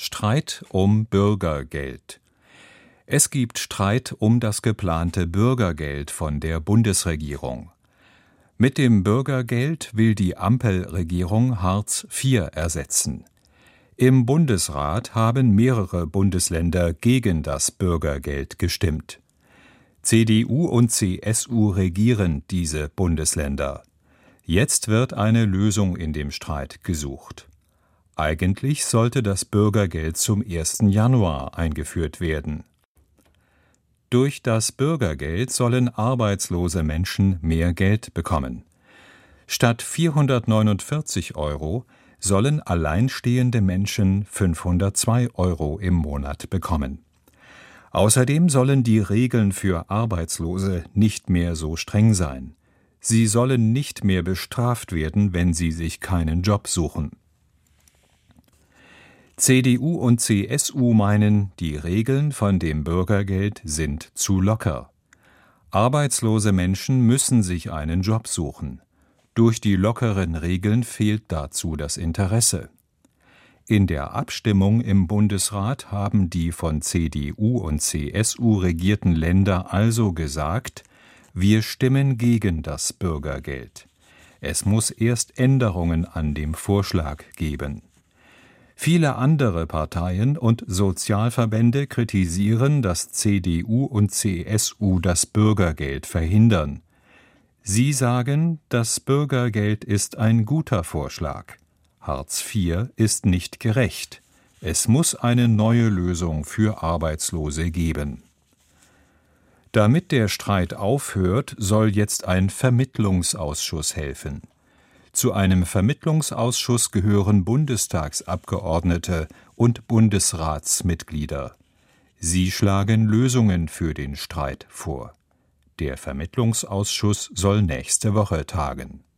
Streit um Bürgergeld. Es gibt Streit um das geplante Bürgergeld von der Bundesregierung. Mit dem Bürgergeld will die Ampelregierung Hartz IV ersetzen. Im Bundesrat haben mehrere Bundesländer gegen das Bürgergeld gestimmt. CDU und CSU regieren diese Bundesländer. Jetzt wird eine Lösung in dem Streit gesucht. Eigentlich sollte das Bürgergeld zum 1. Januar eingeführt werden. Durch das Bürgergeld sollen arbeitslose Menschen mehr Geld bekommen. Statt 449 € sollen alleinstehende Menschen 502 € im Monat bekommen. Außerdem sollen die Regeln für Arbeitslose nicht mehr so streng sein. Sie sollen nicht mehr bestraft werden, wenn sie sich keinen Job suchen. CDU und CSU meinen, die Regeln von dem Bürgergeld sind zu locker. Arbeitslose Menschen müssen sich einen Job suchen. Durch die lockeren Regeln fehlt dazu das Interesse. In der Abstimmung im Bundesrat haben die von CDU und CSU regierten Länder also gesagt: Wir stimmen gegen das Bürgergeld. Es muss erst Änderungen an dem Vorschlag geben. Viele andere Parteien und Sozialverbände kritisieren, dass CDU und CSU das Bürgergeld verhindern. Sie sagen, das Bürgergeld ist ein guter Vorschlag. Hartz IV ist nicht gerecht. Es muss eine neue Lösung für Arbeitslose geben. Damit der Streit aufhört, soll jetzt ein Vermittlungsausschuss helfen. Zu einem Vermittlungsausschuss gehören Bundestagsabgeordnete und Bundesratsmitglieder. Sie schlagen Lösungen für den Streit vor. Der Vermittlungsausschuss soll nächste Woche tagen.